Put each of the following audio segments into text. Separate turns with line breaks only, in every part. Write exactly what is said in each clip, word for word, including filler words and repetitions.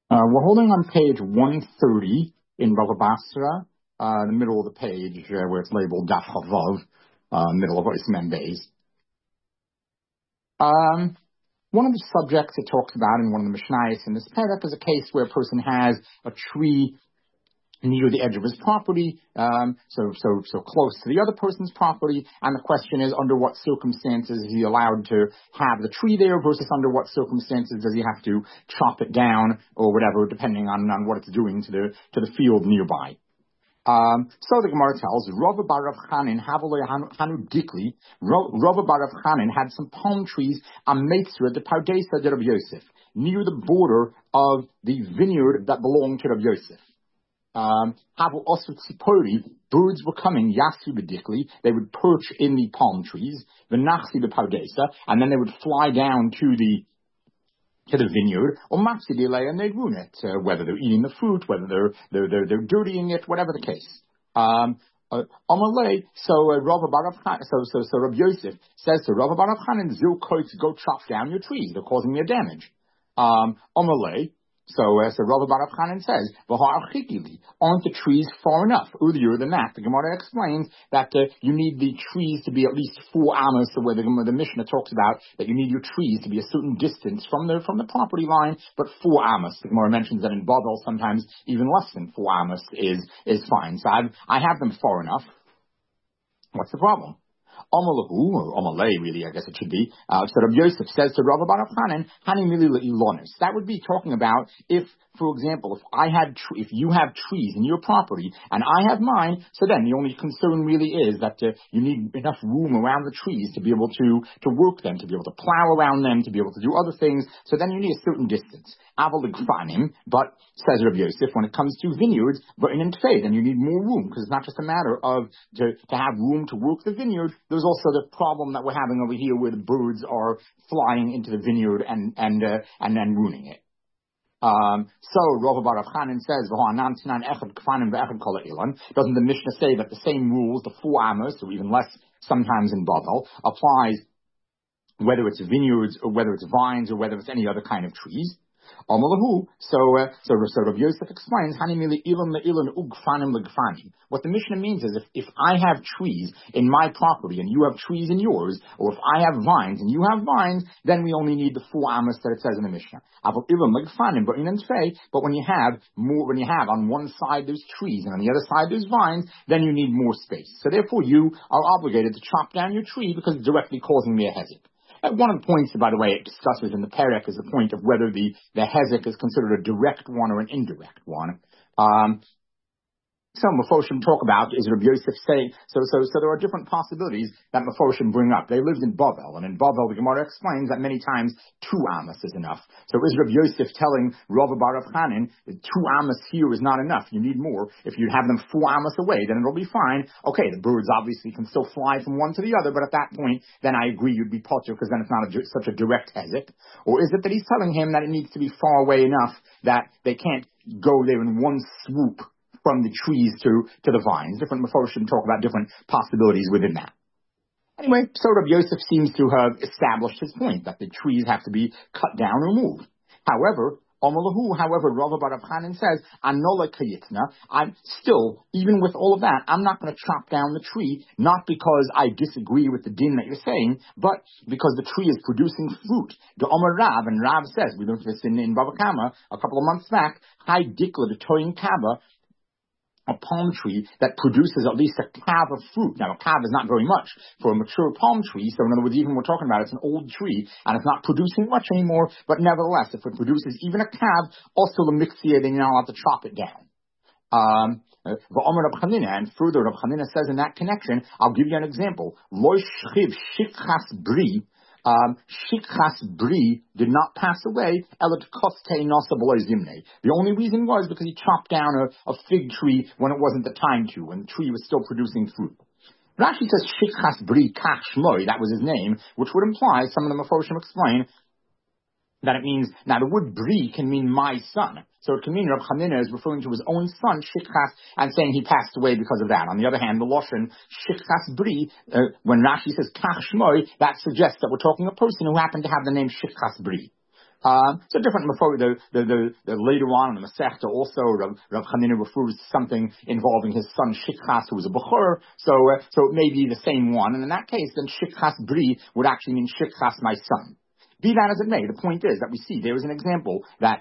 Uh, we're holding on page one thirty in Bava Basra, uh, in the middle of the page uh, where it's labeled Daf Chavav, uh, middle of Ismen Beis. Um, one of the subjects it talks about in one of the Mishnayos in this parak is a case where a person has a tree near the edge of his property, um, so so so close to the other person's property, and the question is under what circumstances is he allowed to have the tree there versus under what circumstances does he have to chop it down or whatever, depending on, on what it's doing to the to the field nearby. Um, so the Gemara tells, Rava bar Rav Chanin, Havale Hanu Dikli, Rava bar Rav Chanin had some palm trees on Meitzra, the Pardesa de Rav Yosef, near the border of the vineyard that belonged to Rav Yosef. Um, birds were coming, yasu bedikli, they would perch in the palm trees, v'nachsi b'pardesa, and then they would fly down to the to the vineyard, or mapsidile, and they'd ruin it, uh, whether they're eating the fruit, whether they're they're they're, they're dirtying it, whatever the case. Um, uh, Amalei, so uh, Rav bar Rav Chanin, so so so Rav Yosef says to Rav bar Rav Chanin, zil koitz, go chop down your trees, they're causing me a damage. Um, Amalei. So, uh, so Rav bar Rav Chanin says, aren't the trees far enough? Earlier than that, the Gemara explains that uh, you need the trees to be at least four amos, so where the, the Mishnah talks about that you need your trees to be a certain distance from the from the property line, but four amos. The Gemara mentions that in Bavel sometimes even less than four amos is is fine. So I've, I have them far enough. What's the problem? Amalahu, or Amalei, really, I guess it should be. Uh, so Rabbi Yosef says to Rav bar Rav Chanin, Hani mili le'ilonis. That would be talking about if, for example, if I had, tr- if you have trees in your property and I have mine, so then the only concern really is that uh, you need enough room around the trees to be able to to work them, to be able to plow around them, to be able to do other things. So then you need a certain distance. Aval l'gfanim, but says Rabbi Yosef, when it comes to vineyards, but in Entfei, then you need more room because it's not just a matter of to, to have room to work the vineyard. There's also the problem that we're having over here where the birds are flying into the vineyard and and uh, and then ruining it. Um, so Rav bar Rav Chanin says, doesn't the Mishnah say that the same rules, the four amos, or even less sometimes in Bavel, applies whether it's vineyards or whether it's vines or whether it's any other kind of trees? Amalahu. So, uh, so, so Rav Yosef explains, what the Mishnah means is if, if I have trees in my property and you have trees in yours, or if I have vines and you have vines, then we only need the four amos that it says in the Mishnah. But when you have more, when you have on one side there's trees and on the other side there's vines, then you need more space. So therefore you are obligated to chop down your tree because it's directly causing me a hezek. Uh, one of the points, by the way, it discusses in the parak is the point of whether the, the hezek is considered a direct one or an indirect one. Um, Some Mefoshim talk about is Rabbi Yosef saying, so, so, so there are different possibilities that Mefoshim bring up. They lived in Bavel, and in Bavel the Gemara explains that many times two amos is enough. So is Rabbi Yosef telling Rav bar Rav Chanin that two amos here is not enough, you need more. If you have them four amos away, then it'll be fine. Okay, the birds obviously can still fly from one to the other, but at that point, then I agree you'd be potter, because then it's not a, such a direct hezek. Or is it that he's telling him that it needs to be far away enough that they can't go there in one swoop from the trees to, to the vines? Different Mefoshim talk about different possibilities within that. Anyway, so Rabbi Yosef seems to have established his point that the trees have to be cut down or moved. However, Omalahu, however, Rav bar Rav Chanin says, Anola kayitna, I'm still, even with all of that, I'm not going to chop down the tree, not because I disagree with the din that you're saying, but because the tree is producing fruit. The Omer Rav, and Rav says, we learned this in, in Bava Kama a couple of months back, Hai dikla the toyin kaba, a palm tree that produces at least a cab of fruit. Now, a cab is not very much for a mature palm tree, so in other words, even we're talking about it's an old tree, and it's not producing much anymore, but nevertheless, if it produces even a cab, also the mixia, then you're not allowed to chop it down. Um, and further, Rav Chanina says in that connection, I'll give you an example. Lo shchiv shikchas bri, Um, Shikchas Bri did not pass away. The only reason was because he chopped down a, a fig tree when it wasn't the time to, when the tree was still producing fruit. Rashi says Shikchas Bri Kach Shmoi, that was his name, which would imply, some of the Mefoshim explain, that it means, now the word Bri can mean my son. So it can mean Rav Chanina is referring to his own son, Shikchas, and saying he passed away because of that. On the other hand, the Loshen, Shikchas Bri, uh, when Rashi says Kach Shmoi, that suggests that we're talking a person who happened to have the name Shikchas Bri. Um, so different before the, the, the, the later on in the Masechta also Rav, Rav Chanina refers to something involving his son Shikchas, who was a Bechor. So uh, so it may be the same one, and in that case, then Shikchas Bri would actually mean Shikchas, my son. Be that as it may, the point is that we see there is an example that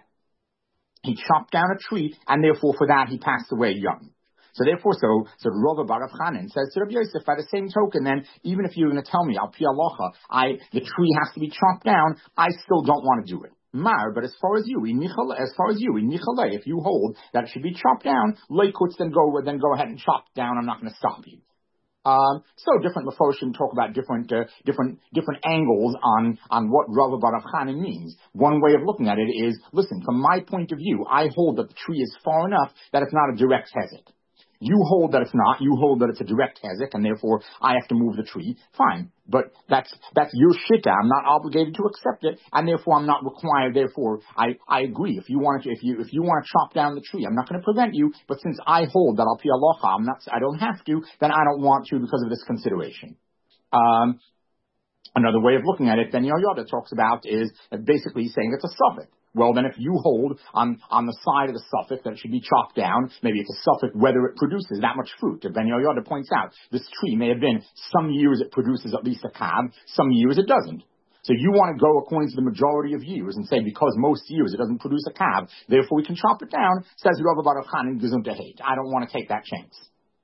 he chopped down a tree, and therefore for that he passed away young. So therefore, so so Rava Bar Chanan says to Rabbi Yosef, by the same token, then even if you're going to tell me Al Pi Halacha, I the tree has to be chopped down, I still don't want to do it. Mar, but as far as you, as far as you, if you hold that it should be chopped down, leikuts, then go then go ahead and chop it down. I'm not going to stop you. Um, so different Mefoshim talk about different uh, different different angles on on what Rava Bar Chanan means. One way of looking at it is, listen, from my point of view, I hold that the tree is far enough that it's not a direct hezek. You hold that it's not. You hold that it's a direct hezek, and therefore I have to move the tree. Fine, but that's that's your shita. I'm not obligated to accept it, and therefore I'm not required. Therefore, I, I agree. If you want to, if you if you want to chop down the tree, I'm not going to prevent you. But since I hold that Al Pi Halacha, I'm not. I don't have to. Then I don't want to because of this consideration. Um, another way of looking at it, then Yoyada talks about is basically saying it's a suffix. Well, then if you hold on, on the side of the suffix that it should be chopped down, maybe it's a suffix whether it produces that much fruit. Ben Yoyada points out, this tree may have been, some years it produces at least a kab, some years it doesn't. So you want to go according to the majority of years and say because most years it doesn't produce a kab, therefore we can chop it down, says Rava Bar Chanan Gesundte Hate. I don't want to take that chance.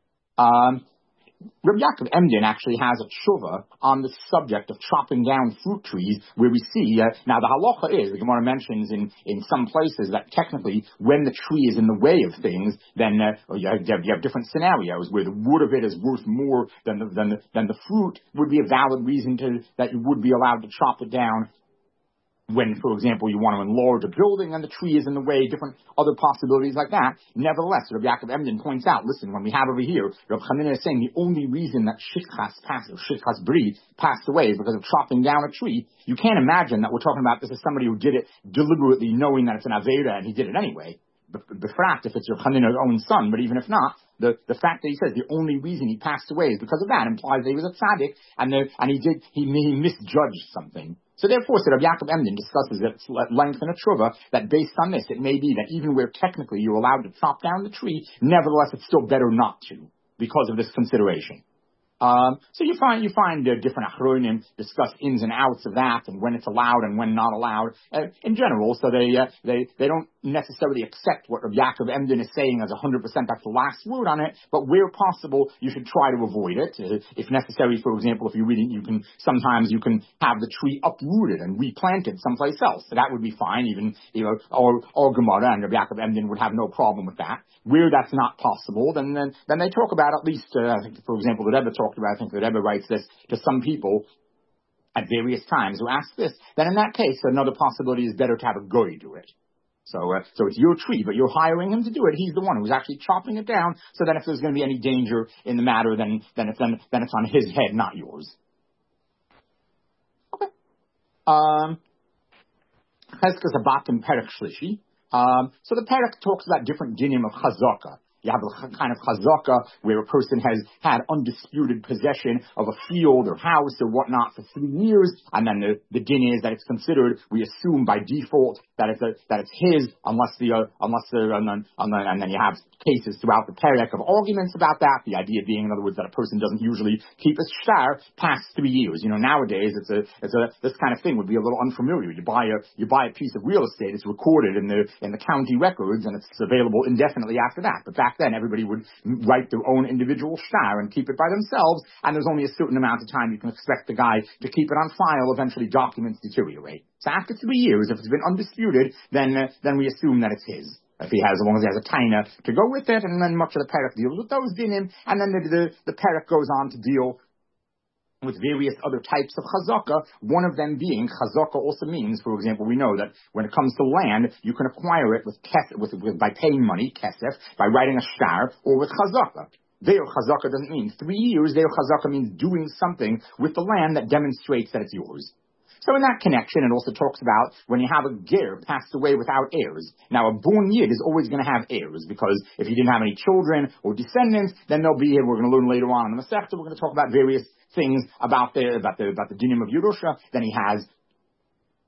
Um, Rabbi Yaakov Emden actually has a tshuva on the subject of chopping down fruit trees, where we see, uh, now the halacha is, the Gemara mentions in, in some places that technically when the tree is in the way of things, then uh, you, have, you have different scenarios where the wood of it is worth more than the, than the, than the fruit would be a valid reason to, that you would be allowed to chop it down. When, for example, you want to enlarge a building and the tree is in the way, different other possibilities like that. Nevertheless, Rabbi Yaakov Emden points out, listen, when we have over here, Rabbi Chanina is saying the only reason that Shikchas passed, or Shikchas Bri passed away is because of chopping down a tree. You can't imagine that we're talking about this as somebody who did it deliberately knowing that it's an Aveda and he did it anyway. Befrat, if it's Rabbi Chanina's own son, but even if not, the, the fact that he says the only reason he passed away is because of that implies that he was a tzaddik and the, and he did, he, he misjudged something. So therefore, so Rabbi Yaakov Emden discusses at length in a tshuva that based on this, it may be that even where technically you're allowed to chop down the tree, nevertheless it's still better not to because of this consideration. Um, so you find you find uh, different achronim discuss ins and outs of that and when it's allowed and when not allowed uh, in general. So they uh, they they don't necessarily accept what Rabbi Yaakov Emden is saying as one hundred percent. That's the last word on it. But where possible, you should try to avoid it. Uh, if necessary, for example, if you're reading, you can sometimes you can have the tree uprooted and replanted someplace else. So that would be fine. Even you know, or or Gemara and Rabbi Yaakov Emden would have no problem with that. Where that's not possible, then then, then they talk about at least, uh, I think, for example, the Rebbe talked about, I think the Rebbe writes this to some people at various times who ask this, then in that case, another possibility is better to have a goy do it. So uh, so it's your tree, but you're hiring him to do it. He's the one who's actually chopping it down, so that if there's going to be any danger in the matter, then, then, it's, then, then it's on his head, not yours. Okay. Um, Cheskas Abatim Perek Shlishi. Um, so the Perek talks about different dinim of chazaka. You have a kind of chazaka where a person has had undisputed possession of a field or house or whatnot for three years, and then the, the din is that it's considered, we assume by default that it's a, that it's his, unless the uh, unless the and then, and then and then you have cases throughout the Perek of arguments about that. The idea being, in other words, that a person doesn't usually keep a shtar past three years. You know, nowadays it's a it's a this kind of thing would be a little unfamiliar. You buy a you buy a piece of real estate, it's recorded in the in the county records, and it's available indefinitely after that. But back then everybody would write their own individual shtar and keep it by themselves, and there's only a certain amount of time you can expect the guy to keep it on file. Eventually documents deteriorate. So after three years, if it's been undisputed, then uh, then we assume that it's his. If he has, as long as he has a taina to go with it, and then much of the Perek deals with those dinim, and then the, the, the Perek goes on to deal with various other types of chazaka, one of them being, chazaka also means, for example, we know that when it comes to land, you can acquire it with, kes, with, with by paying money, kesef, by writing a shtar, or with chazaka. There, chazaka doesn't mean three years, there chazaka means doing something with the land that demonstrates that it's yours. So in that connection, it also talks about when you have a ger passed away without heirs. Now, a born yid is always going to have heirs, because if he didn't have any children or descendants, then they'll be here. We're going to learn later on in the Masechta, we're going to talk about various things about the, about the, about the dinim of Yerusha. Then he has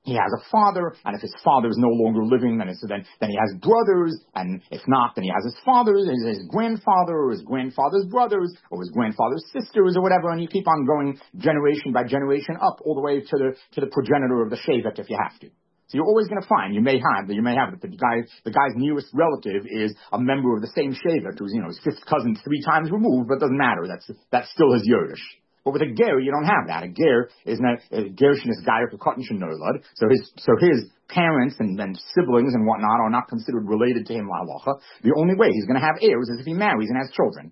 he has a father, and if his father is no longer living, then, it's, then, then he has brothers, and if not, then he has his father, his, his grandfather, or his grandfather's brothers, or his grandfather's sisters, or whatever, and you keep on going generation by generation up, all the way to the, to the progenitor of the Shevet if you have to. So you're always going to find, you may have, you may have it, the guy, the guy's nearest relative is a member of the same Shevet, who's, you know, his fifth cousin three times removed, but it doesn't matter, that's, that's still his Yerush. But with a ger, you don't have that. A ger is not a gershon is gayer to cotton shenolad. So his so his parents and, and siblings and whatnot are not considered related to him la'alacha. The only way he's going to have heirs is if he marries and has children.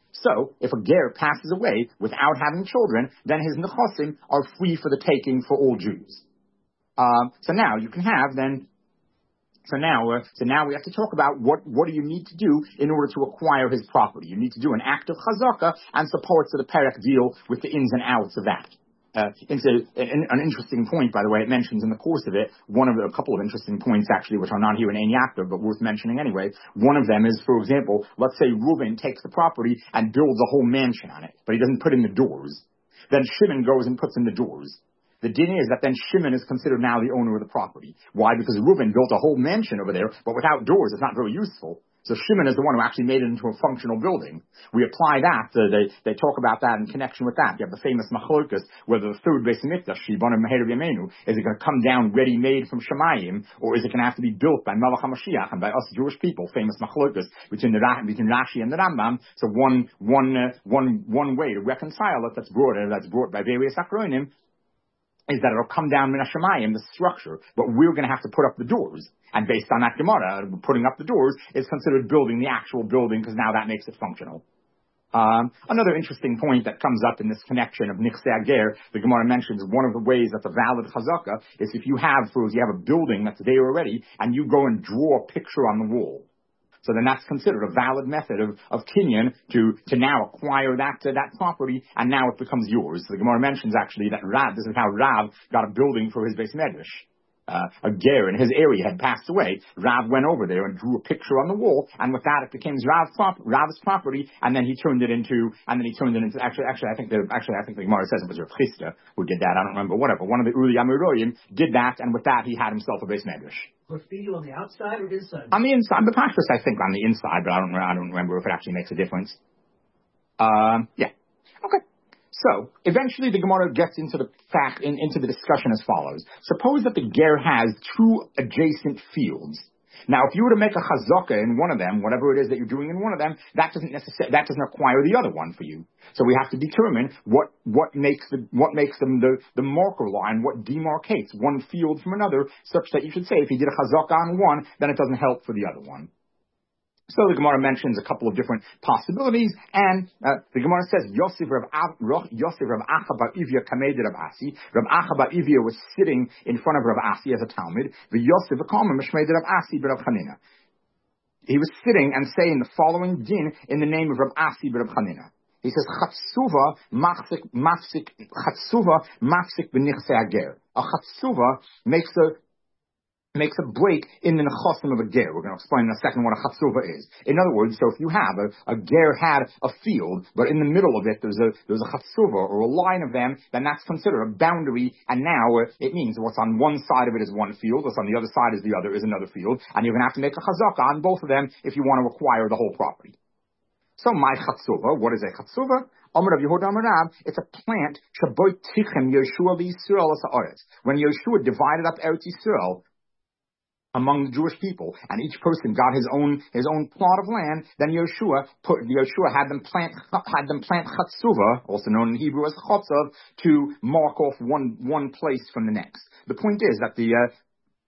So if a ger passes away without having children, then his nechosim are free for the taking for all Jews. Um, so now you can have then. So now, uh, so now we have to talk about what, what do you need to do in order to acquire his property. You need to do an act of chazaka and supports of the perek deal with the ins and outs of that. Uh, it's a, an, an interesting point, by the way, it mentions in the course of it, one of the, a couple of interesting points actually, which are not here in Ein Yaakov, but worth mentioning anyway. One of them is, for example, let's say Reuben takes the property and builds a whole mansion on it, but he doesn't put in the doors. Then Shimon goes and puts in the doors. The din is that then Shimon is considered now the owner of the property. Why? Because Reuben built a whole mansion over there, but without doors, it's not very useful. So Shimon is the one who actually made it into a functional building. We apply that, uh, they, they talk about that in connection with that. You have the famous Machlokas, where the third Beis Hamikdash, Shibana Meher Yemenu, is it going to come down ready-made from Shemayim, or is it going to have to be built by Melech HaMashiach and by us Jewish people? Famous Machlokas between the between Rashi and the Rambam. So one, one, uh, one, one way to reconcile it that's brought, uh, that's brought by various Akronim, is that it'll come down min hashamayim, the structure, but we're going to have to put up the doors. And based on that Gemara, putting up the doors is considered building the actual building because now that makes it functional. Um, another interesting point that comes up in this connection of Nichsei Ger, the Gemara mentions one of the ways that's a valid chazaka is if you have, for you have a building that's there already and you go and draw a picture on the wall. So then that's considered a valid method of, of kinyan to, to now acquire that, uh, that property, and now it becomes yours. So the Gemara mentions actually that Rav, this is how Rav got a building for his Beis Medrash. Uh, a ger in his area had passed away. Rav went over there and drew a picture on the wall, and with that it became Rav's, prop- Rav's property, and then he turned it into, and then he turned it into, actually, actually I think the, actually I think the Gemara says it was Rav Chisda who did that, I don't remember, whatever. One of the Uli Amiroyim did that, and with that he had himself a Beis Medrash.
Graffiti on the outside or inside?
On the inside, the practice I think on the inside, but I don't, I don't remember if it actually makes a difference. Um, yeah. Okay. So, eventually the Gemara gets into the fact, in, into the discussion as follows. Suppose that the ger has two adjacent fields. Now, if you were to make a chazaka in one of them, whatever it is that you're doing in one of them, that doesn't necessarily, that doesn't acquire the other one for you. So we have to determine what, what makes the, what makes them the, the marker line, what demarcates one field from another, such that you should say if you did a chazaka on one, then it doesn't help for the other one. So the Gemara mentions a couple of different possibilities, and uh, the Gemara says, Yosef Rav Yosef Rav Acha bar Ivya kamei de Rav Asi. Rav Acha bar Ivya was sitting in front of Rav Asi as a Talmud. The Yosef Akama mishmei de Rav Asi bar Rav Chanina. He was sitting and saying the following din in the name of Rav Asi bar Rav Chanina. He says, Chatsuva mafsik mafsik Chatsuva mafsik b'nichsei hager. A Chatsuva makes the makes a break in the nechosim of a ger. We're going to explain in a second what a chatzuva is. In other words, so if you have a, a ger had a field, but in the middle of it there's a there's a chatzuva or a line of them, then that's considered a boundary, and now uh, it means what's on one side of it is one field, what's on the other side is the other is another field, and you're going to have to make a chazaka on both of them if you want to acquire the whole property. So my chatzuva, what is a chatzuva? Amar Rav Yehuda Amar Rav, it's a plant shaboy tichem Yeshua Yisrael as haaretz. When Yeshua divided up Eretz Yisrael among the Jewish people, and each person got his own his own plot of land, then Yeshua put Yeshua had them plant had them plant chatzuva, also known in Hebrew as chotzav, to mark off one one place from the next. The point is that the uh,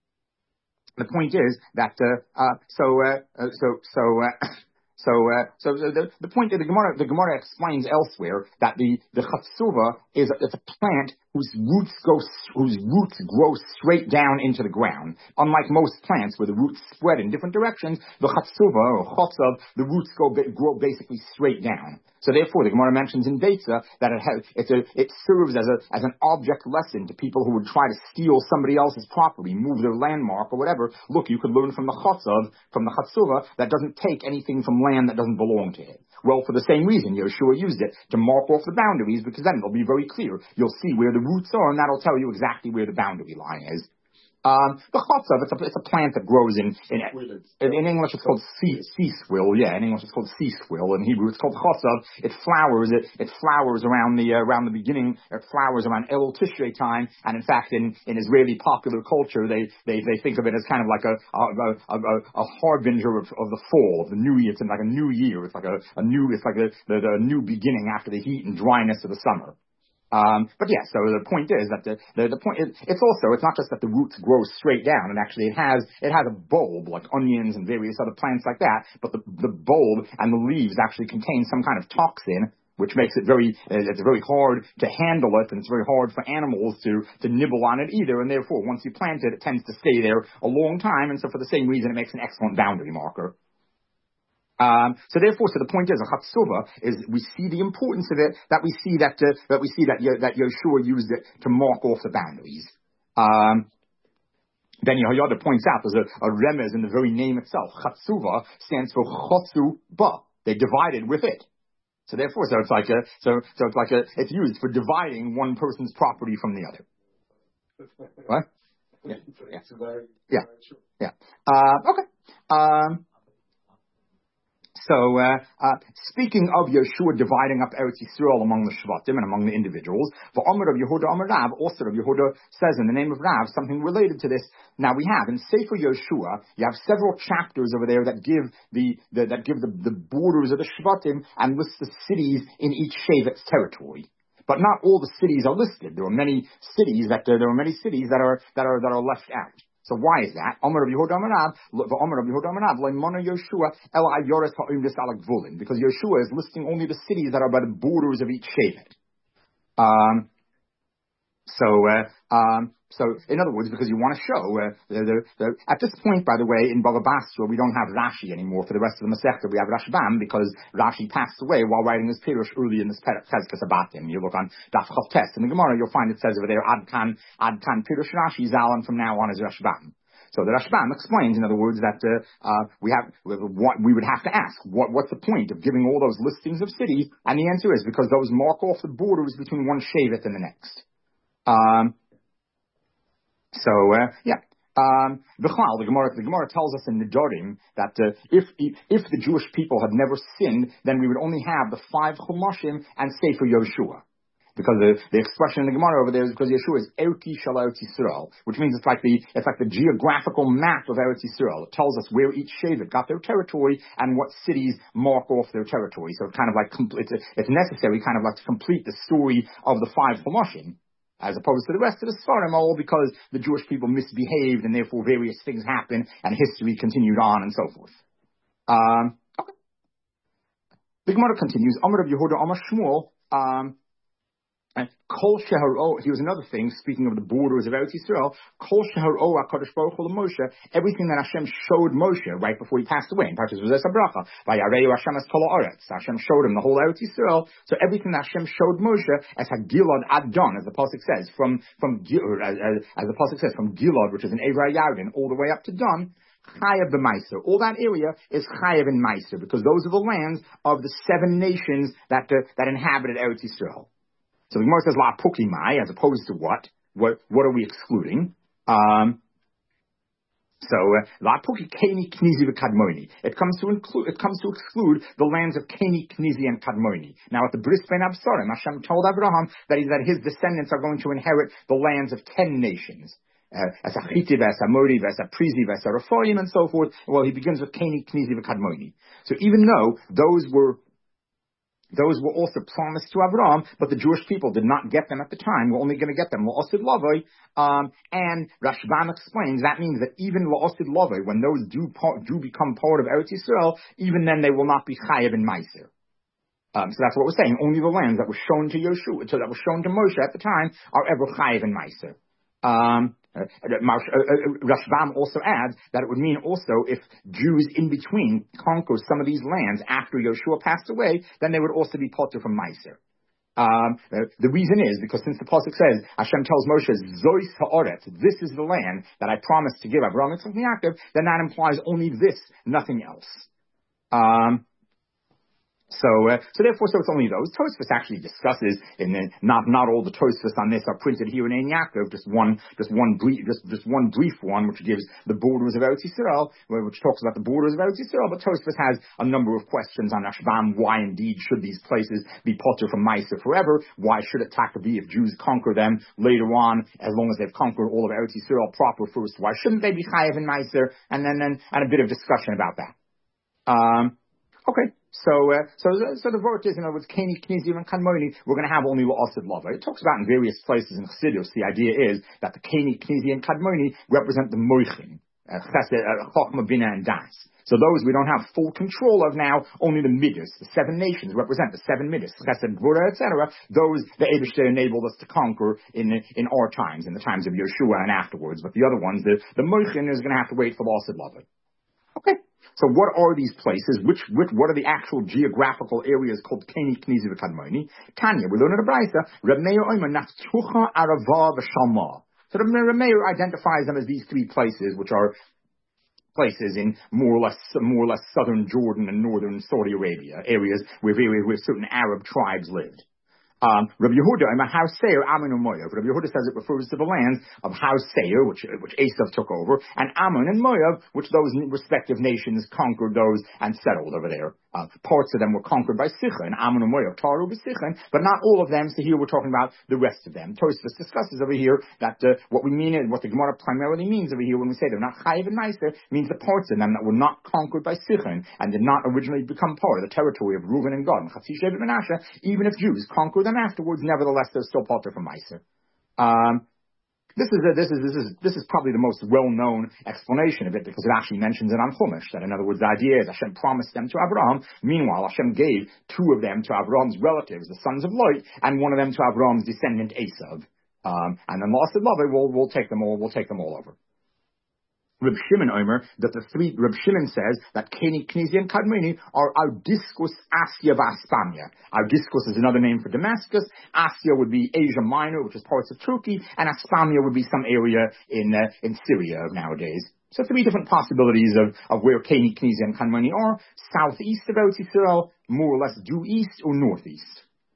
the point is that uh, uh, so uh, uh, so so. Uh, So, uh, so the, the point that the Gemara, the Gemara explains elsewhere that the, the chatzuva is a, it's a plant whose roots go, whose roots grow straight down into the ground. Unlike most plants where the roots spread in different directions, the chatzuva or chotzav, the roots go, grow basically straight down. So therefore, the Gemara mentions in Beitza that it has, it's a, it serves as a, as an object lesson to people who would try to steal somebody else's property, move their landmark or whatever. Look, you could learn from the chotzav, from the chatzuva, that doesn't take anything from land that doesn't belong to it. Well, for the same reason, Yeshua used it to mark off the boundaries, because then it'll be very clear. You'll see where the roots are, and that'll tell you exactly where the boundary line is. Um, the chotzav, it's a, it's a plant that grows in, in, in, in English it's called sea, sea swill, yeah, in English it's called sea swill, in Hebrew it's called chotzav. It flowers, it, it flowers around the, uh, around the beginning, it flowers around El Tishrei time, and in fact in, in Israeli popular culture, they, they, they think of it as kind of like a, a, a, a, a harbinger of, of the fall, of the new year. It's like a new year, it's like a, a new, it's like a, the, the new beginning after the heat and dryness of the summer. Um, but yeah, so the point is that the, the, the point, it, it's also, it's not just that the roots grow straight down, and actually it has, it has a bulb, like onions and various other plants like that, but the, the bulb and the leaves actually contain some kind of toxin, which makes it very, it's very hard to handle it, and it's very hard for animals to, to nibble on it either, and therefore, once you plant it, it tends to stay there a long time, and so for the same reason, it makes an excellent boundary marker. Um, so therefore, so the point is, a chatzova is we see the importance of it, that we see that uh, that we see that that Yeshua used it to mark off the boundaries. Um, then Yehoyada points out there's a, a remez in the very name itself. Chatzuva stands for chotzu ba. They divided with it. So therefore, so it's like a so so it's like a it's used for dividing one person's property from the other. What? Yeah. Yeah. Yeah. Yeah. Uh, okay. Um. So, uh, uh, speaking of Yeshua dividing up Eretz Yisrael among the Shvatim and among the individuals, the Omer of Yehuda Omer Rav, also of Yehuda says in the name of Rav something related to this. Now we have in Sefer Yeshua, you have several chapters over there that give the, the that give the, the borders of the Shvatim and list the cities in each Shevet's territory. But not all the cities are listed. There are many cities that uh, there are many cities that are that are that are left out. So why is that? Omer of Yehuda Omer Rav, the Omer of Yehuda Omer Rav, Leimona Yeshua El Ayoris Ha'imris Alak Vulin, because Yeshua is listing only the cities that are by the borders of each Shevet. Um. So, uh, um, so in other words, because you want to show uh, the, the, the, at this point, by the way, in Baba Basra, we don't have Rashi anymore for the rest of the Masechta. We have Rashbam because Rashi passed away while writing his Pirush early in this Chezkas Abatim. You look on Daf Chavtes in the Gemara, you'll find it says over there Ad Kan Ad Kan Pirush Rashi Zalan from now on is Rashbam. So the Rashbam explains, in other words, that uh, uh, we have what we would have to ask: what, what's the point of giving all those listings of cities? And the answer is because those mark off the borders between one Shevet and the next. Um, so, uh, yeah. Um, the Gemara, the Gemara tells us in Nedarim that uh, if if the Jewish people had never sinned, then we would only have the five Chumashim and Sefer Yeshua. Because the, the expression in the Gemara over there is because Yeshua is Erki Shal Eretz Yisrael, which means it's like the it's like the geographical map of Eretz Yisrael. It tells us where each Shevet got their territory and what cities mark off their territory. So it's kind of like it's, it's necessary, kind of like to complete the story of the five Chumashim, as opposed to the rest of the Sfarim, all because the Jewish people misbehaved and therefore various things happened and history continued on and so forth. Um, okay. The Gemara continues. Omer of Yehuda, Omer Shmuel. Um, And Kol Sheharo, here's another thing, speaking of the borders of Eretz Yisrael, Kol Sheharo HaKadosh Baruch Hu Moshe, everything that Hashem showed Moshe right before he passed away, in Parshas V'zeh Sabracha, Vayareu Hashem es Kol Ha'aretz, Hashem showed him the whole Eretz Yisrael, so everything that Hashem showed Moshe, as HaGilad Adon, as the Pasuk says, from, from, as, as the Pasuk says, from Gilad, which is in Evrei Yarden, all the way up to Don, Chayav the Meiser. All that area is Chayav and Meiser, because those are the lands of the seven nations that, uh, that inhabited Eretz Yisrael. So the Gemara says La Pukimai, as opposed to what? What what are we excluding? Um, so uh, La Puki Keni Knizi v'Kadmoni. It comes to include it comes to exclude the lands of Keni, Knizi, and Kadmoni. Now at the Bris Ben Absarim, Hashem told Abraham that he, that his descendants are going to inherit the lands of ten nations. Uh, as a Chiti, as a Mori, as a Prizi, as a Rephoim, and so forth. Well, he begins with Keni, Knizi, v'Kadmoni. So even though those were Those were also promised to Avraham, but the Jewish people did not get them at the time. We're only going to get them La'osid Lavoi. Um, and Rashbam explains that means that even La'osid Lavoi, when those do part, do become part of Eretz Yisrael, even then they will not be Chayav and Meiser. Um, so that's what we're saying. Only the lands that were shown to Yeshua, so that were shown to Moshe at the time, are ever Chayav and Meiser. Um, uh, uh, uh, Rashbam also adds that it would mean also if Jews in between conquer some of these lands after Yeshua passed away, then they would also be potter from Meiser. Um, uh, the reason is because since the pasuk says Hashem tells Moshe, "Zois ha'oretz," this is the land that I promised to give Avraham, Yitzchak, and Yaakov, then that implies only this, nothing else. Um, So, uh, so therefore, so it's only those. Tosfos actually discusses, and then not not all the Tosfos on this are printed here in Ein Yaakov. Just one, just one brief, just just one brief one, which gives the borders of Eretz Yisrael, which talks about the borders of Eretz Yisrael. But Tosfos has a number of questions on Ashbam. Why indeed should these places be potter from Meiser forever? Why should it taka be if Jews conquer them later on, as long as they've conquered all of Eretz Yisrael proper first? Why shouldn't they be chayav in Meiser? And then and, and a bit of discussion about that. Um, okay. So, uh, so, so the word is, in other words, Keni, Knizim, and Kadmoni, we're going to have only La'asid Lava. It talks about in various places in Chassidus, the idea is that the Keni, Knizim, and Kadmoni represent the Moichin, uh, Chesed, uh, Chochmah, Bina, and Das. So those we don't have full control of now, only the Midas, the seven nations represent the seven Midas, Chesed, Gvura, et cetera. Those the Eibishter enabled us to conquer in, in our times, in the times of Yeshua and afterwards. But the other ones, the, the Moichin is going to have to wait for La'asid Lava. Okay. So what are these places? Which, which, what are the actual geographical areas called Keni, Knizi, v'Kadmoni? Tanya, we learn in the Braisa, Reb Meir Omer, Naftucha, Arava, v'Shalma. So the Reb Meir identifies them as these three places, which are places in more or less, more or less southern Jordan and northern Saudi Arabia, areas where, where certain Arab tribes lived. Um, Rabbi Yehuda, I'm a house Seir, Ammon and Moav. Rabbi Yehuda says it refers to the lands of house Seir, which, which Esav took over, and Ammon and Moav, which those respective nations conquered those and settled over there. Uh, parts of them were conquered by Sichon, Ammon and Moav, Taru by Sichon, but not all of them, so here we're talking about the rest of them. Tosfos discusses over here that, uh, what we mean, and what the Gemara primarily means over here when we say they're not Chayiv and Meiser, means the parts of them that were not conquered by Sichon and did not originally become part of the territory of Reuven and Gad and Chatzi Shevet Menashe, even if Jews conquer them afterwards, nevertheless, they're still potter from Meiser. Um, this is, a, this is, this is, this is probably the most well-known explanation of it because it actually mentions it on Chumash. That in other words, the idea is Hashem promised them to Abraham. Meanwhile, Hashem gave two of them to Abraham's relatives, the sons of Lot, and one of them to Abraham's descendant Esav. Um, and then La'asid Lava, we'll, we'll take them all, we'll take them all over. Reb Shimon Omer, that the three, Reb Shimon says that Keni, Knizi, and Kadmoni are Audiscus, Asya, Vaspania. Audiscus is another name for Damascus. Asya would be Asia Minor, which is parts of Turkey, and Aspania would be some area in, uh, in Syria of nowadays. So three different possibilities of, of where Keni, Knizi, and Kadmoni are. Southeast of Eretz Yisrael, more or less due east or northeast.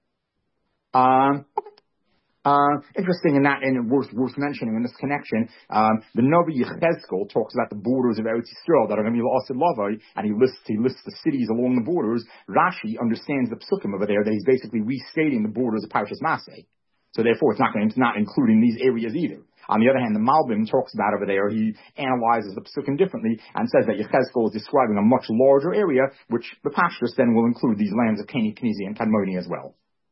Um, Uh, interesting in that, and worth, worth mentioning in this connection, um, the Navi Yechezkel talks about the borders of Eretz Yisrael that are going to be La'asid Lava, and he lists, he lists the cities along the borders. Rashi understands the psukim over there that he's basically restating the borders of Parshas Maseh. So therefore it's not going to, it's not including these areas either. On the other hand, the Malbim talks about over there, he analyzes the psukim differently and says that Yechezkel is describing a much larger area, which the Pashtus then will include these lands of Keni, Knizi, and Kadmoni as well.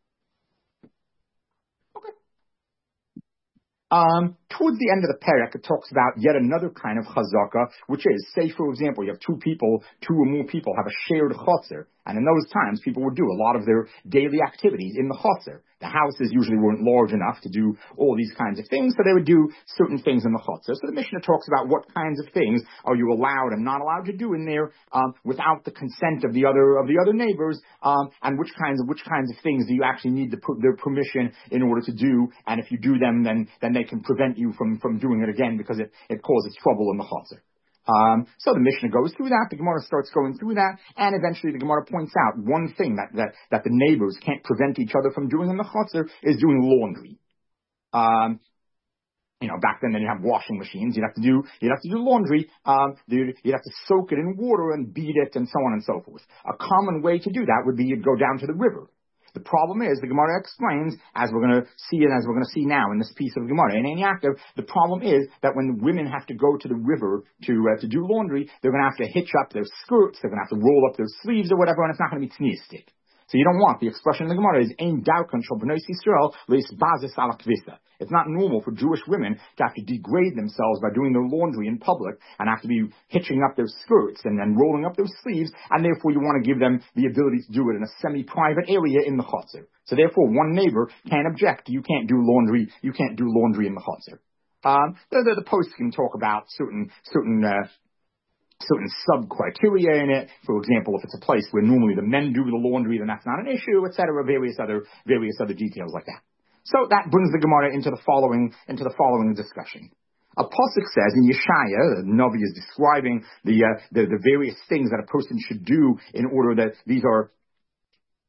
Um, towards the end of the parak, it talks about yet another kind of chazaka, which is, say, for example, you have two people, two or more people have a shared chotzer, and in those times, people would do a lot of their daily activities in the chotzer. The houses usually weren't large enough to do all these kinds of things, so they would do certain things in the chotzer. So the Mishnah talks about what kinds of things are you allowed and not allowed to do in there um, without the consent of the other of the other neighbors, um, and which kinds of which kinds of things do you actually need to put their permission in order to do, and if you do them, then then they can prevent you from from doing it again because it it causes trouble in the chotzer. Um, so the Mishnah goes through that, the Gemara starts going through that, and eventually the Gemara points out one thing that, that, that the neighbors can't prevent each other from doing in the chotzer is doing laundry. Um, you know, back then, then you have washing machines, you'd have to do, you'd have to do laundry, um, you'd, you'd have to soak it in water and beat it and so on and so forth. A common way to do that would be you'd go down to the river. The problem is, the Gemara explains, as we're going to see and as we're going to see now in this piece of the Gemara, in Ein Yaakov, the problem is that when women have to go to the river to uh, to do laundry, they're going to have to hitch up their skirts, they're going to have to roll up their sleeves or whatever, and it's not going to be tzniistic. So you don't want, the expression in the Gemara is, Ein daukan shel bnei Yisrael leisbazis ala kvisa. It's not normal for Jewish women to have to degrade themselves by doing their laundry in public and have to be hitching up their skirts and then rolling up their sleeves, and therefore you want to give them the ability to do it in a semi-private area in the chotzer. So therefore one neighbor can't object, you can't do laundry, you can't do laundry in the chotzer. Um, the, the, the post can talk about certain, certain, uh, certain sub-criteria in it. For example, if it's a place where normally the men do the laundry, then that's not an issue, et cetera, various other, various other details like that. So that brings the Gemara into the following, into the following discussion. A pasuk says in Yeshaya, the Navi is describing the, uh, the, the various things that a person should do in order that these are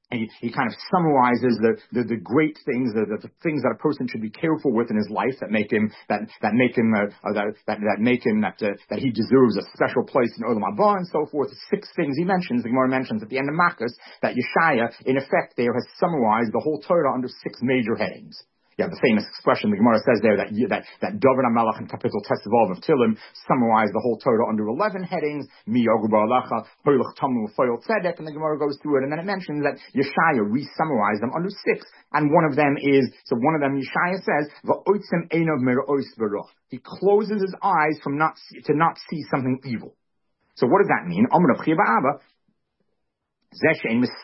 He, he kind of summarizes the, the, the great things, the, the, the things that a person should be careful with in his life that make him, that, that make him, uh, uh, that, that, that make him, that, uh, that he deserves a special place in Olam Haba and so forth. Six things he mentions, the Gemara mentions at the end of Makkos, that Yeshaya, in effect, there has summarized the whole Torah under six major headings. You have the famous expression the Gemara says there that that that David HaMelech in Kapitel Tesvav of Tilim summarized the whole Torah under eleven headings. Mi Yogu Ba'alecha Hoylech Tamu Foyel Tzedek, and the Gemara goes through it, and then it mentions that Yeshaya re-summarized them under six, and one of them is so one of them Yeshaya says Va'otzem Einov Merois Baruch. He closes his eyes from not to not see something evil. So what does that mean? Amar Rav Chiya bar Abba. This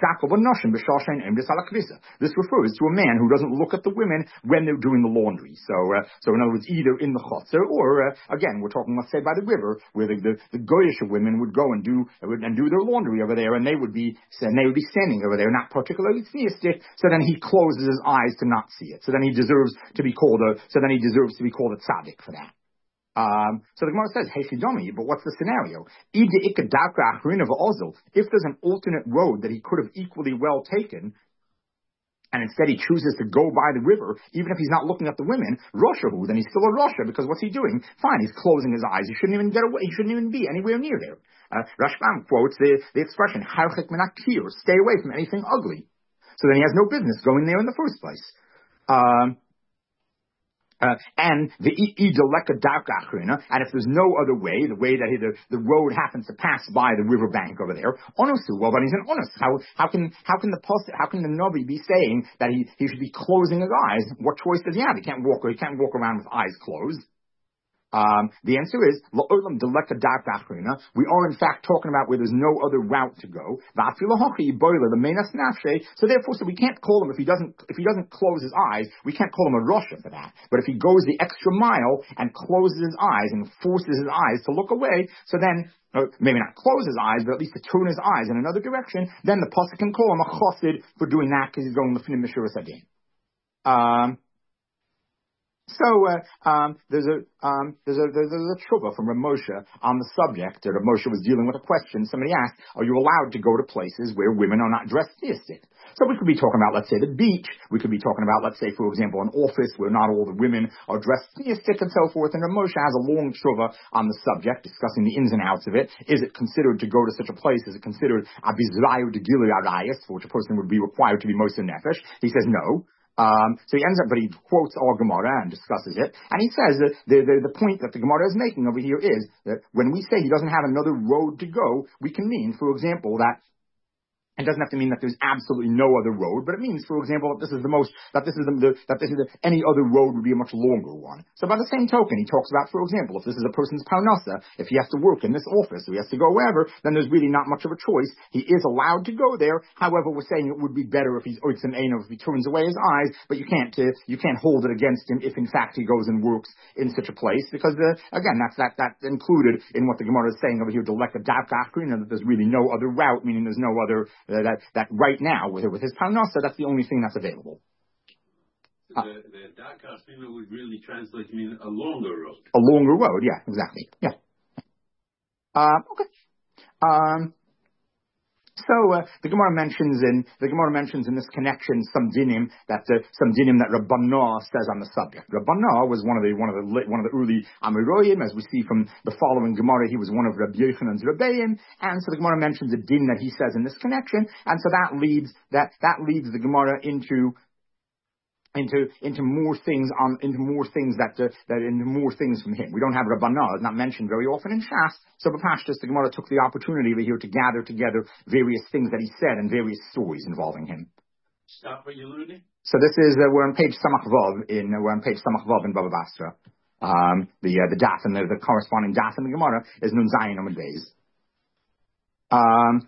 refers to a man who doesn't look at the women when they're doing the laundry. So, uh, so in other words, either in the chutzner or, uh, again, we're talking, let's say, by the river, where the, the, the goyish women would go and do and do their laundry over there, and they would be and they would be standing over there, not particularly theistic. So then he closes his eyes to not see it. So then he deserves to be called a. So then he deserves to be called a tzaddik for that. Um, so the Gemara says, hey, Chidomi, but what's the scenario? If there's an alternate road that he could have equally well taken, and instead he chooses to go by the river, even if he's not looking at the women, Roshahu, then he's still a Rosha, because what's he doing? Fine, he's closing his eyes. He shouldn't even get away. He shouldn't even be anywhere near there. Uh, Rashbam quotes the, the expression, Harchik Menakir, stay away from anything ugly. So then he has no business going there in the first place. Um, Uh, and the ideleka dark achrina, and if there's no other way, the way that he, the, the road happens to pass by the river bank over there, onosu, well, then he's an onus. How, how can, how can the post, how can the Navi be saying that he, he should be closing his eyes? What choice does he have? He can't walk, he can't walk around with eyes closed. Um, the answer is, we are in fact talking about where there's no other route to go. So therefore, so we can't call him, if he doesn't, if he doesn't close his eyes, we can't call him a Rosha for that. But if he goes the extra mile and closes his eyes and forces his eyes to look away, so then, uh, maybe not close his eyes, but at least to turn his eyes in another direction, then the pasuk can call him a chassid for doing that because he's going l'fnim mishuras hadin. Um, So uh, um, there's a um, there's a there's a, there's a tshuva from Rav Moshe on the subject. Rav Moshe was dealing with a question. Somebody asked, "Are you allowed to go to places where women are not dressed theistic?" So we could be talking about, let's say, the beach. We could be talking about, let's say, for example, an office where not all the women are dressed theistic and so forth. And Rav Moshe has a long tshuva on the subject, discussing the ins and outs of it. Is it considered to go to such a place? Is it considered abizrayu de gilui arayis, for which a person would be required to be moser nefesh? He says no. Um, so he ends up, but he quotes our Gemara and discusses it, and he says that the, the, the point that the Gemara is making over here is that when we say he doesn't have another road to go, we can mean, for example, that it doesn't have to mean that there's absolutely no other road, but it means, for example, that this is the most, that this is the, the that this is the, any other road would be a much longer one. So by the same token, he talks about, for example, if this is a person's parnasa, if he has to work in this office, or he has to go wherever, then there's really not much of a choice. He is allowed to go there. However, we're saying it would be better if he's oitzim eino, if he turns away his eyes, but you can't, uh, you can't hold it against him if in fact he goes and works in such a place, because uh, again, that's that that's included in what the Gemara is saying over here, deleka davka achrina, that there's really no other route, meaning there's no other Uh, that that right now with with his parnasa, that's the only thing that's available.
So the the Dakar would really translate to mean a longer road.
A longer road, yeah, exactly, yeah. Uh, okay. Um. So uh, the Gemara mentions in the Gemara mentions in this connection some dinim that uh, some dinim that Rabbanah says on the subject. Rabbanah was one of the one of the one of the early Amoraim, as we see from the following Gemara. He was one of Rabbi Yochanan's Rebbeim, and so the Gemara mentions a din that he says in this connection, and so that leads that that leads the Gemara into. into into more things on into more things that uh, that into more things from him. We don't have Rabbanah, it's not mentioned very often in Shas. So B'Pashtus, the Gemara took the opportunity over here to gather together various things that he said and various stories involving him.
Stop what you're learning.
So this is uh, we're on page Samach Vav in uh, we're on page Samach Vav in Baba Basra. Um, the uh, the daf and the, the corresponding daf in the Gemara is Nun Zayin Amud Beis. Um,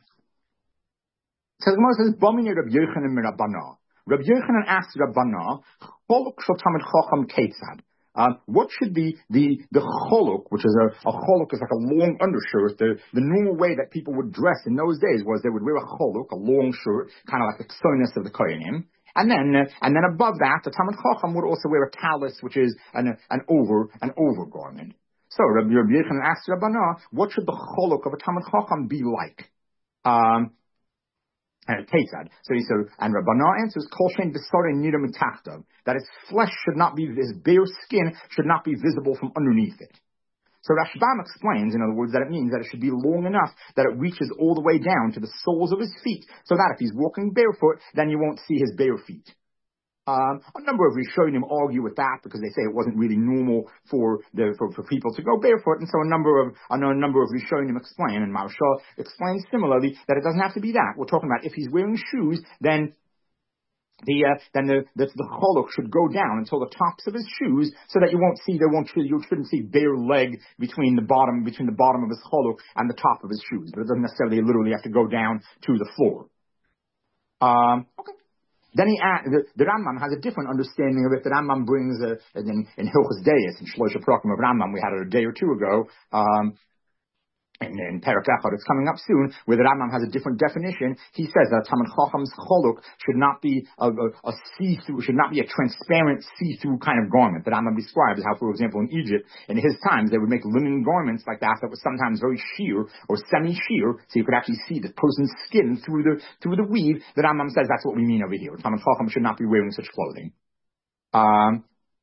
so the Gemara says Bomini Rabbi Yochanan min Rabbanah. Rabbi Yochanan asked Rabbanah, Choluk shel Talmid Chacham Ketzad. Uh, what should be the the choluk, which is a, a choluk is like a long undershirt. The the normal way that people would dress in those days was they would wear a choluk, a long shirt, kind of like the tzonis of the kohenim. And then uh, and then above that, the Talmid Chacham would also wear a talis, which is an an over an overgarment. So Rabbi Yochanan asked Rabbanah, what should the choluk of a Talmid Chacham be like? Um, And Ketzad. So he said, and Rabbanah answers, Kol shein b'sarein nira mitachtav, that its flesh should not be, his bare skin should not be visible from underneath it. So Rashbam explains, in other words, that it means that it should be long enough that it reaches all the way down to the soles of his feet, so that if he's walking barefoot, then you won't see his bare feet. Um, a number of Rishonim argue with that because they say it wasn't really normal for the for, for people to go barefoot, and so a number of a number of Rishonim explain, and Maharsha explains similarly that it doesn't have to be that. We're talking about if he's wearing shoes, then The uh, then the the, the choluk should go down until the tops of his shoes, so that you won't see there won't you shouldn't see bare leg between the bottom between the bottom of his choluk and the top of his shoes. But it doesn't necessarily literally have to go down to the floor. Um, okay. Then he the, the Rambam has a different understanding of it. The Rambam brings uh, in in Hilchos Deis in Shlosh Prakim of Rambam. We had it a day or two ago. Um, And in Perek Echad, it's coming up soon, where the Rambam has a different definition. He says that Talmid Chacham's choluk should not be a, a, a see-through, should not be a transparent see-through kind of garment. The Rambam describes how, for example, in Egypt, in his times, they would make linen garments like that that was sometimes very sheer or semi-sheer, so you could actually see the person's skin through the through the weave. The Rambam says that's what we mean over here. Talmid Chacham should not be wearing such clothing. Um,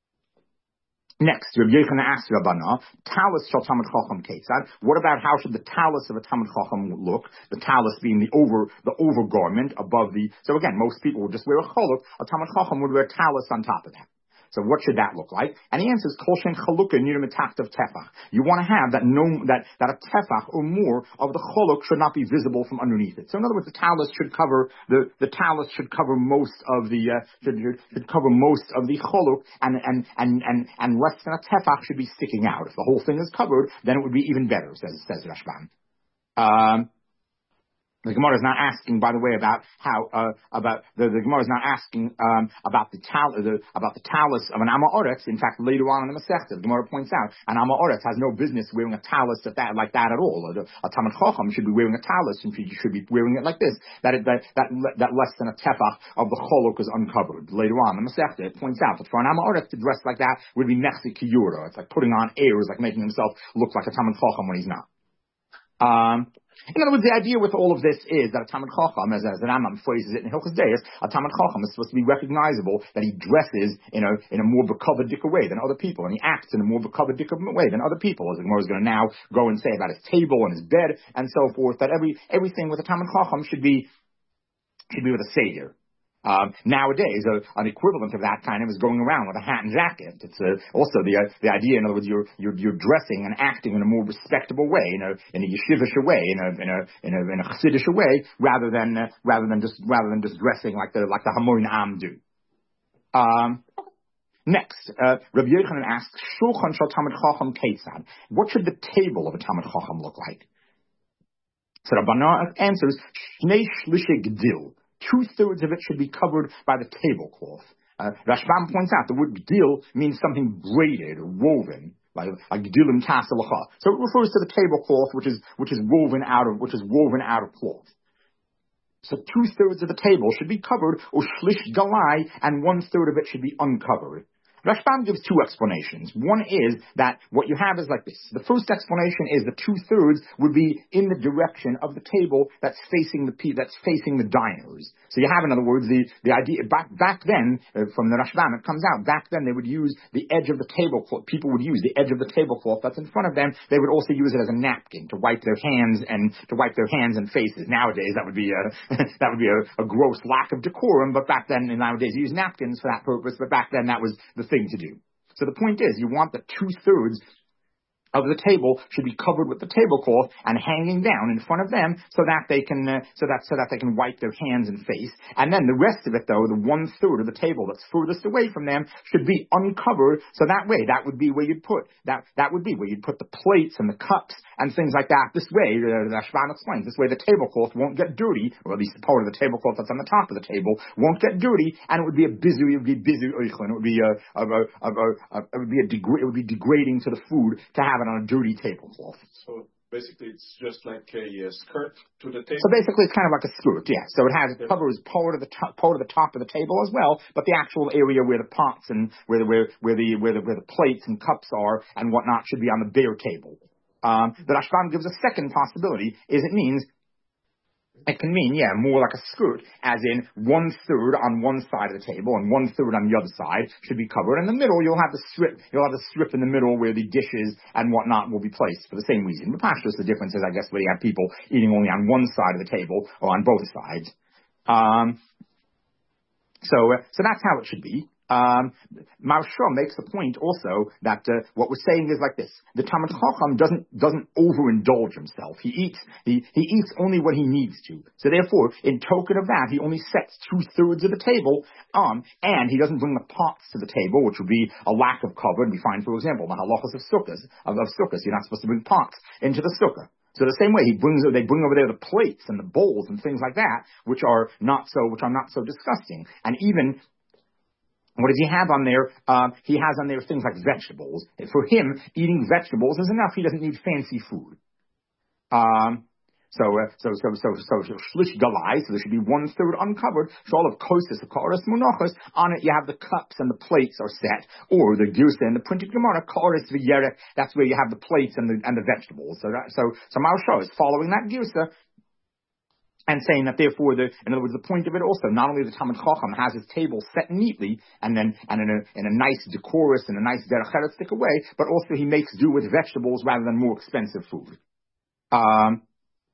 Next, Rabbi Yochanan asks Rabbanah, talus shall Talmid Chacham Ketzad. What about how should the talus of a Talmid Chacham look? The talus being the over the overgarment above the. So again, most people would just wear a choluk. A Talmid Chacham would wear a talus on top of that. So what should that look like? And he answers, Kol shein chalukah nira mitachtav tefach. You want to have that no that that a tefach or more of the choluk should not be visible from underneath it. So in other words, the talus should cover the the talus should cover most of the uh, should, should cover most of the choluk, and and and and and less than a tefach should be sticking out. If the whole thing is covered, then it would be even better, says says Rashbam. Um, The Gemara is not asking, by the way, about how uh, about the, the Gemara is not asking um, about the tal the, about the talus of an Amoritz. In fact, later on in the Masechta, the Gemara points out an Amoritz has no business wearing a talus that, that like that at all. A, a Talmid Chacham should be wearing a talus, and he should be wearing it like this. That it, that that that less than a tefach of the choluk is uncovered. Later on in the Masechta, it points out that for an Amoritz to dress like that would be nechsi kiyura. It's like putting on airs, like making himself look like a Talmid Chacham when he's not. Um. In other words, the idea with all of this is that a Talmid Chacham, as, as the Rambam phrases it in Hilchos Deis, a Talmid Chacham is supposed to be recognizable that he dresses in a in a more bekavod way than other people, and he acts in a more bekavod way than other people, as the Gemara is going to now go and say about his table and his bed and so forth. That every everything with a Talmid Chacham should be should be with a seder. Um, nowadays, uh, an equivalent of that kind of is going around with a hat and jacket. It's uh, also the uh, the idea. In other words, you're, you're you're dressing and acting in a more respectable way, in a in a yeshivish way, in a in a in a in a chassidish way, rather than uh, rather than just rather than just dressing like the like the Hamoin Am do. Um, Next, uh, Rabbi Yochanan asks, Shulchan shel Talmid Chacham Ketzad. What should the table of a Talmid Chacham look like? So Rabbanah answers, Shnei Shlishe Gdil. Two-thirds of it should be covered by the tablecloth. Uh, Rashbam points out the word gdil means something braided or woven, like a gdilim kasalacha. So it refers to the tablecloth, which is which is woven out of which is woven out of cloth. So two-thirds of the table should be covered, or shlish galai, and one-third of it should be uncovered. Rashbam gives two explanations. One is that what you have is like this. The first explanation is the two-thirds would be in the direction of the table that's facing the that's facing the diners. So you have, in other words, the, the idea, back, back then, uh, from the Rashbam, it comes out, back then they would use the edge of the tablecloth. People would use the edge of the tablecloth that's in front of them. They would also use it as a napkin to wipe their hands and to wipe their hands and faces. Nowadays, that would be a, that would be a, a gross lack of decorum, but back then, nowadays, you use napkins for that purpose, but back then that was the thing to do. So the point is, you want the two-thirds of the table should be covered with the tablecloth and hanging down in front of them, so that they can uh, so that so that they can wipe their hands and face. And then the rest of it, though, the one third of the table that's furthest away from them, should be uncovered. So that way, that would be where you'd put that that would be where you'd put the plates and the cups and things like that. This way, uh, the Rashbam explains, this way the tablecloth won't get dirty, or at least the part of the tablecloth that's on the top of the table won't get dirty, and it would be a busy, it would be busy, it would be a, a, a, a, a it would be a degra- it would be degrading to the food to have on a dirty tablecloth.
So basically, it's just like a, a skirt to the table.
So basically, it's kind of like a skirt, yeah. So it has it covers part of the top, part of the top of the table as well, but the actual area where the pots and where the where, where the where the where the plates and cups are and whatnot should be on the bare table. Um, the Rashbam gives a second possibility, is it means It can mean, yeah, more like a skirt, as in one third on one side of the table and one third on the other side should be covered. In the middle, you'll have the strip, you'll have the strip in the middle where the dishes and whatnot will be placed for the same reason. But perhaps just the difference is, I guess, where you have people eating only on one side of the table or on both sides. Um, so, uh, so that's how it should be. Um, Maharsha makes the point also that uh, what we're saying is like this: the Talmid Chacham doesn't doesn't overindulge himself. He eats he he eats only what he needs to. So therefore, in token of that, he only sets two thirds of the table, um, and he doesn't bring the pots to the table, which would be a lack of cover. We find, for example, the halachas of sukkahs of, of sukkahs. You're not supposed to bring pots into the sukkah. So the same way he brings, they bring over there the plates and the bowls and things like that, which are not so, which are not so disgusting, and even. What does he have on there? Uh, he has on there things like vegetables. For him, eating vegetables is enough. He doesn't need fancy food. Um, so, uh, so, so, so, so, so, shlish galai, so there should be one third uncovered. So all of kosis, karas, monachos, on it you have the cups and the plates are set, or the girsa and the printed gemara, karas v'yerek, that's where you have the plates and the, and the vegetables. So that, so, so Maharsha is following that girsa, and saying that therefore, the, in other words, the point of it also, not only the Talmid Chacham has his table set neatly and then and in a, in a nice decorous and a nice derech eretz stick away, but also he makes do with vegetables rather than more expensive food. Um,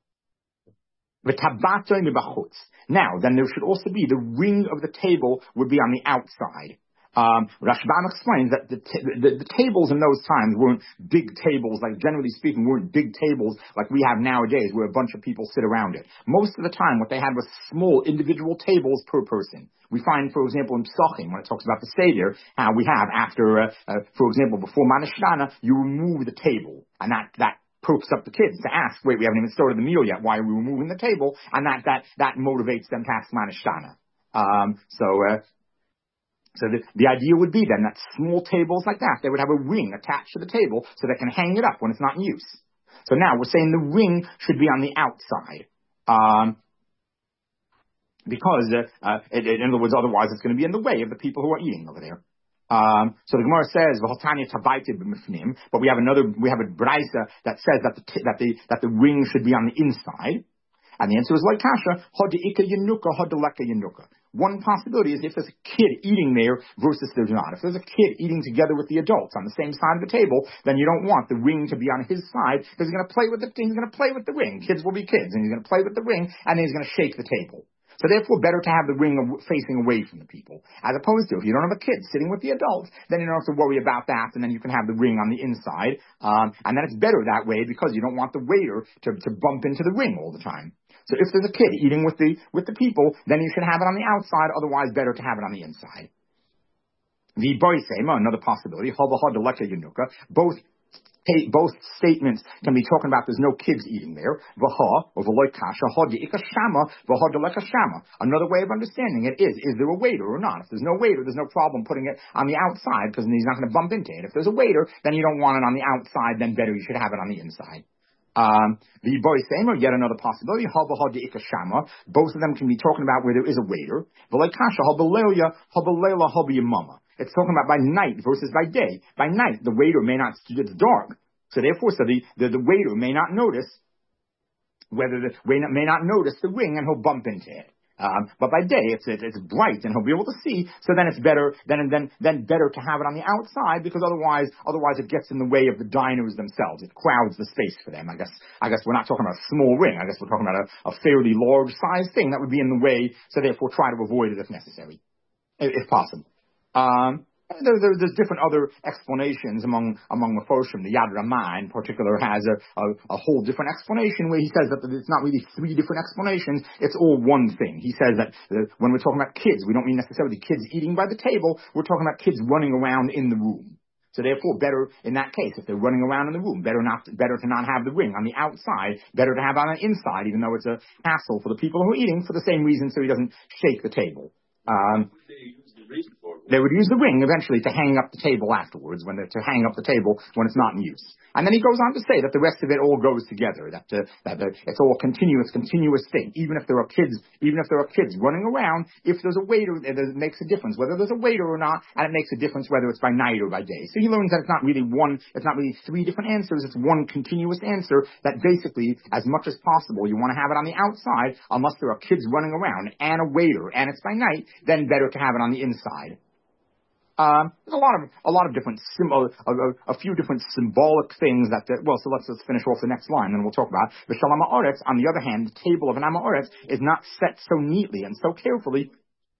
now, then there should also be the ring of the table would be on the outside. Um, Rashbam explains that the, t- the, the tables in those times weren't big tables, like generally speaking, weren't big tables like we have nowadays where a bunch of people sit around it. Most of the time what they had was small individual tables per person. We find, for example, in Psachim, when it talks about the Seder, how we have after, uh, uh, for example, before Manashdana, you remove the table, and that, that perks up the kids to ask, wait, we haven't even started the meal yet, why are we removing the table? And that, that, that motivates them to ask Manashdana. Um, so, uh, So the, the idea would be then that small tables like that, they would have a ring attached to the table so they can hang it up when it's not in use. So now we're saying the ring should be on the outside. Um, because, uh, uh, it, it, in other words, otherwise it's going to be in the way of the people who are eating over there. Um, so the Gemara says, but we have another, we have a Braisa that says that the, that the, that the ring should be on the inside. And the answer is like kasha, hodika yenuka, hodaleka yenuka. One possibility is if there's a kid eating there versus there's not. If there's a kid eating together with the adults on the same side of the table, then you don't want the ring to be on his side because he's going to play with the he's going to play with the ring. Kids will be kids, and he's going to play with the ring, and then he's going to shake the table. So therefore, better to have the ring facing away from the people, as opposed to if you don't have a kid sitting with the adults, then you don't have to worry about that, and then you can have the ring on the inside, um, and then it's better that way because you don't want the waiter to, to bump into the ring all the time. So if there's a kid eating with the with the people, then you should have it on the outside. Otherwise, better to have it on the inside. The boisema, another possibility. Both both statements can be talking about there's no kids eating there. Another way of understanding it is: is there a waiter or not? If there's no waiter, there's no problem putting it on the outside because he's not going to bump into it. If there's a waiter, then you don't want it on the outside. Then better you should have it on the inside. Um, the boy same or yet another possibility. Both of them can be talking about where there is a waiter. It's talking about by night versus by day. By night, the waiter may not, it's dark. So therefore, so the, the, the waiter may not notice whether the, may not notice the ring and he'll bump into it. Um, but by day, it's, it's bright and he'll be able to see. So then it's better, then, then, then better to have it on the outside because otherwise, otherwise it gets in the way of the diners themselves. It crowds the space for them. I guess, I guess we're not talking about a small ring. I guess we're talking about a, a fairly large size thing that would be in the way. So therefore try to avoid it if necessary, if, if possible. Um, There, there, there's different other explanations among among the Meforshim. The Yad Ramah in particular has a, a, a whole different explanation where he says that it's not really three different explanations, it's all one thing. He says that uh, when we're talking about kids, we don't mean necessarily kids eating by the table, we're talking about kids running around in the room. So therefore, better in that case, if they're running around in the room, better not, better to not have the ring on the outside, better to have it on the inside, even though it's a hassle for the people who are eating for the same reason so he doesn't shake the table. Um,
They use the reason for it.
They would use the ring eventually to hang up the table afterwards, when they're to hang up the table when it's not in use. And then he goes on to say that the rest of it all goes together, that, uh, that uh, it's all continuous, continuous thing. Even if there are kids, even if there are kids running around, if there's a waiter, it makes a difference whether there's a waiter or not, and it makes a difference whether it's by night or by day. So he learns that it's not really one, it's not really three different answers, it's one continuous answer that basically, as much as possible, you want to have it on the outside, unless there are kids running around and a waiter, and it's by night, then better to have it on the inside. Um, there's a lot of a lot of different symbol, a, a, a few different symbolic things that. Uh, well, so let's let's finish off the next line, and we'll talk about the Shalom Haaretz. On the other hand, the table of an Am Haaretz is not set so neatly and so carefully.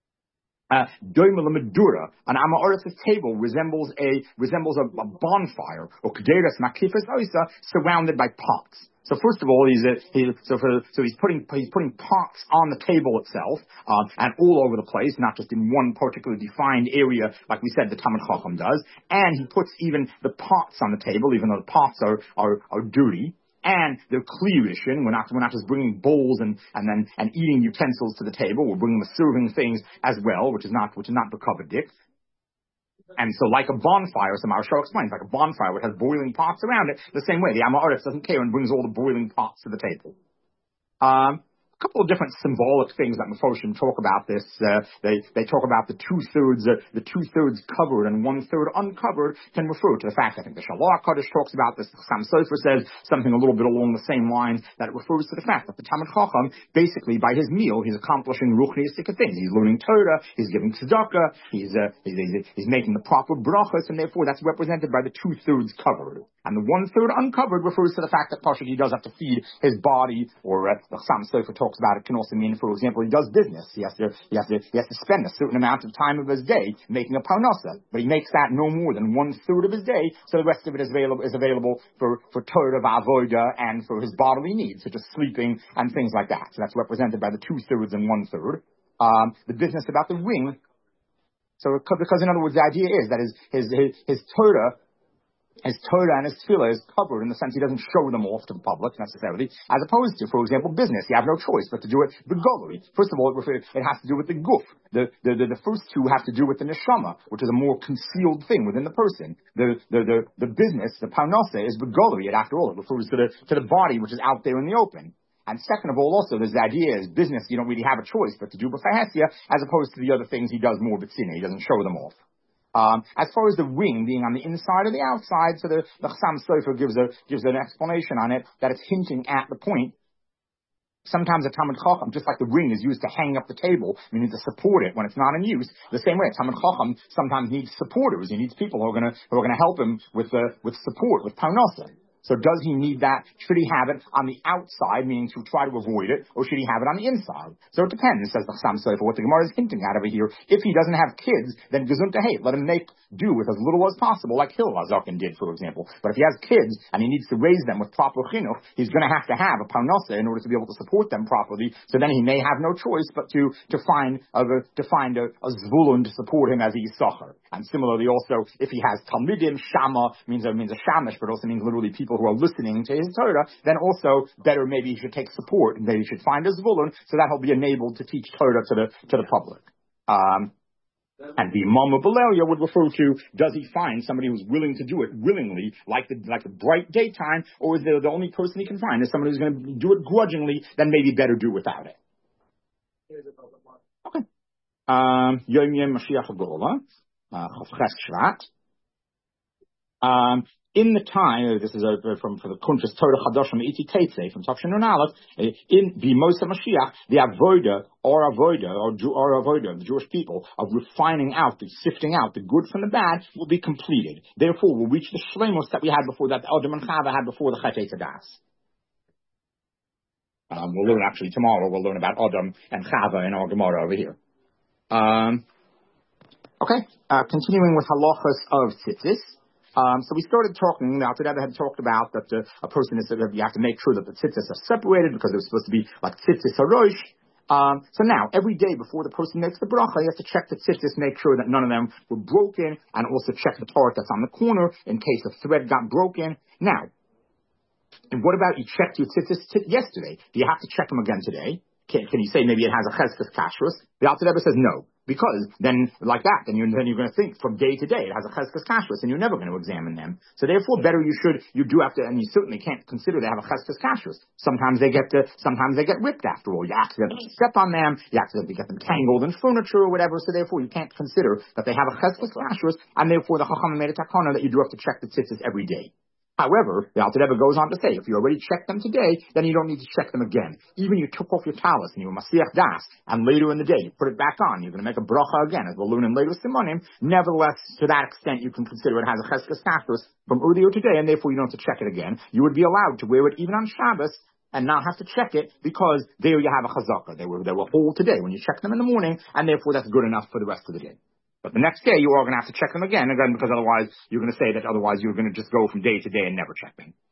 Uh, Medura, an Am Haaretz's table resembles a resembles a, a bonfire or Kederas Makifas Oisa surrounded by pots. So first of all, he's a, he so for so he's putting he's putting pots on the table itself, uh, and all over the place, not just in one particular defined area, like we said the Talmid Chacham does. And he puts even the pots on the table, even though the pots are are, are dirty. And they're clearish, and we're not we're not just bringing bowls and and then and eating utensils to the table. We're bringing the serving things as well, which is not which is not B'kavod. And so like a bonfire, so Maharsha explains, like a bonfire which has boiling pots around it, the same way the Am Haaretz doesn't care and brings all the boiling pots to the table. Um, a couple of different symbolic things that Mefoshim talk about this. Uh, they they talk about the two thirds, uh, the two thirds covered and one third uncovered can refer to the fact. I think the Shalach Kodesh talks about this. The Chassam Sofer says something a little bit along the same lines, that it refers to the fact that the Talmid Chacham, basically by his meal, he's accomplishing ruchniistic things. He's learning Torah, he's giving tzedakah, he's, uh, he's, he's he's making the proper brachas, and therefore that's represented by the two thirds covered. And the one third uncovered refers to the fact that Pasha, he does have to feed his body, or uh, the Chassam Sofer talks about it can also mean, for example, he does business. He has to, he has to, he has to spend a certain amount of time of his day making a parnasa, but he makes that no more than one third of his day, so the rest of it is available is available for for Torah, Avoda, and for his bodily needs, such as sleeping and things like that. So that's represented by the two thirds and one third. Um, the business about the ring. So because in other words, the idea is that his his his, his Torah. His Torah and his Tefillah is covered in the sense he doesn't show them off to the public necessarily, as opposed to, for example, business. You have no choice but to do it begolui. First of all, it, it has to do with the guf. The, the, the, the first two have to do with the neshama, which is a more concealed thing within the person. The, the, the, the business, the parnasa, is begolui. After all, it refers to the, to the body, which is out there in the open. And second of all, also, there's the idea is business, you don't really have a choice but to do b'chahesia, as opposed to the other things he does more b'tzina. He doesn't show them off. Um, as far as the ring being on the inside or the outside, so the, the Chassam Sofer gives a, gives an explanation on it, that it's hinting at the point. Sometimes a Talmid Chacham, just like the ring is used to hang up the table, meaning to support it when it's not in use, the same way a Talmid Chacham sometimes needs supporters. He needs people who are gonna, who are gonna help him with, uh, with support, with parnasa. So does he need that? Should he have it on the outside, meaning to try to avoid it, or should he have it on the inside? So it depends, says the Chassam Sofer, what the Gemara is hinting at over here. If he doesn't have kids, then gesundheit, hey, let him make do with as little as possible, like Hillel HaZaken did, for example. But if he has kids, and he needs to raise them with proper chinuch, he's going to have to have a parnasa in order to be able to support them properly, so then he may have no choice but to, to find a, to find a, a zvulun to support him as a yisachar. And similarly also, if he has talmidim, shama, means, uh, means a shamish, but also means literally people who are listening to his Torah, then also better maybe he should take support, and maybe he should find a zvulun, so that he'll be enabled to teach Torah to the, to the public. Um, and the Mama Belelia would refer to, does he find somebody who's willing to do it willingly, like the, like the bright daytime, or is there the only person he can find is somebody who's going to do it grudgingly, then maybe better do without it. Okay. Um, Yom Yom Mashiach HaGola, Chavches Shvat. Um, in the time, this is a, from, from the Kuntres Torah Chadash from Iti Teitze, from Tafshin Nun Aleph, in the Moshe Mashiach, the Avoda, or Avoda, or, or Avoda, the Jewish people, of refining out, the sifting out the good from the bad, will be completed. Therefore, we'll reach the Shlemos that we had before, that Adam and Chava had before the Chet Eitzadas. Um, we'll learn actually tomorrow, we'll learn about Adam and Chava in our Gemara over here. Um, okay, uh, continuing with halachas of tzitzis. Um, so we started talking, now today I had talked about that uh, a person is, uh, you have to make sure that the tzitzis are separated because they're supposed to be like tzitzis harosh. Um, so now, every day before the person makes the bracha, you have to check the tzitzis, make sure that none of them were broken, and also check the part that's on the corner in case a thread got broken. Now, and what about you checked your tzitzis t- yesterday? Do you have to check them again today? Can, can you say maybe it has a cheskes kashrus? The Alter Rebbe says no. Because then, like that, then you're, then you're going to think from day to day it has a cheskes kashrus, and you're never going to examine them. So therefore, better you should, you do have to, and you certainly can't consider they have a cheskes kashrus. Sometimes they get, to, sometimes they get ripped after all. You accidentally step on them, you accidentally get them tangled in furniture or whatever, so therefore you can't consider that they have a cheskes kashrus, and therefore the chacham made a takana that you do have to check the tzitzis every day. However, the Alter Rebbe goes on to say, if you already checked them today, then you don't need to check them again. Even you took off your talis and you were masiach das, and later in the day you put it back on, you're going to make a bracha again, as we'll learn in later simonim. Nevertheless, to that extent, you can consider it has a cheskes kashrus from earlier today, and therefore you don't have to check it again. You would be allowed to wear it even on Shabbos and not have to check it, because there you have a chazakah. They were they were whole today when you check them in the morning, and therefore that's good enough for the rest of the day. But the next day, you are going to have to check them again, again, because otherwise, you're going to say that otherwise you're going to just go from day to day and never check them.